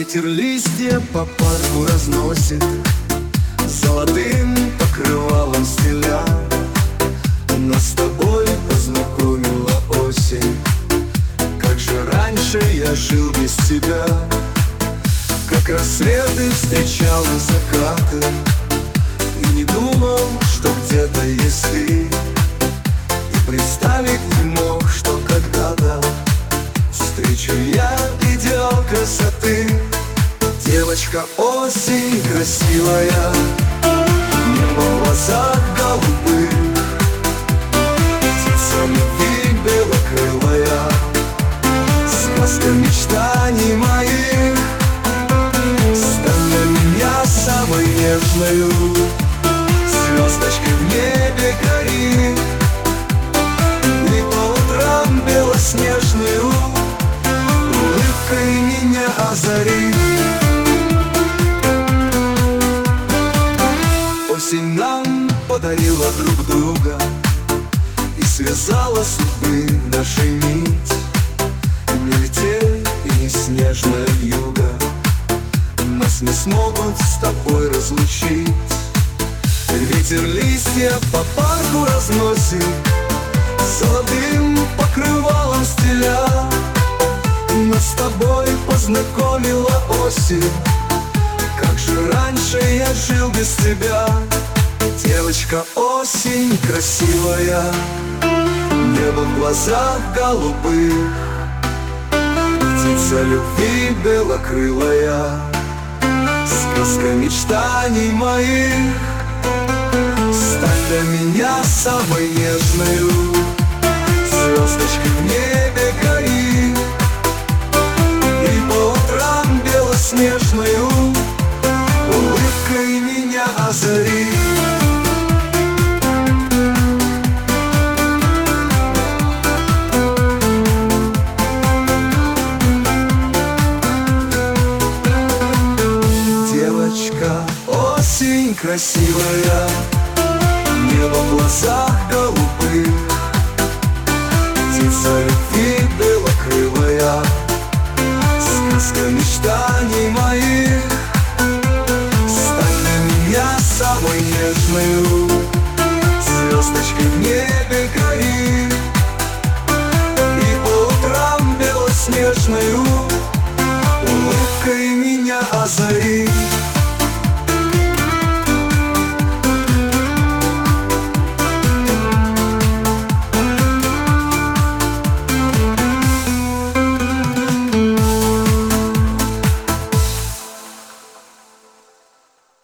Ветер листья по парку разносит, золотым покрывалом стиля. Нас с тобой познакомила осень. Как же раньше я жил без тебя, как рассветы встречал и закаты, и не думал, что где-то есть ты, и представить не мог, что когда-то встречу я идеал красоты. Девочка осень красивая, небо в глазах голубых, птица любви белокрылая, сказка мечтаний моих. Стань для меня самой нежною, звездочкой в небе гори, и по утрам белоснежную улыбкой меня озари. Осень нам подарила друг друга и связала судьбы нашей нить. Не метель и не снежная вьюга нас не смогут с тобой разлучить. Ветер листья по парку разносит, золотым покрывалом стиля. Нас с тобой познакомила осень. Как же раньше я жил без тебя. Девочка осень красивая, небо в глазах голубых, птица любви белокрылая, сказка мечтаний моих. Стань для меня самой нежною, звездочкой в небе гори, и по утрам белоснежную улыбкой меня озари. Девочка осень красивая, небо в глазах голубых, птица любви белокрылая, сказка мечтаний моих. Стань для меня самой нежною, звездочкой в небе гори, и по утрам белоснежную улыбкой меня озари.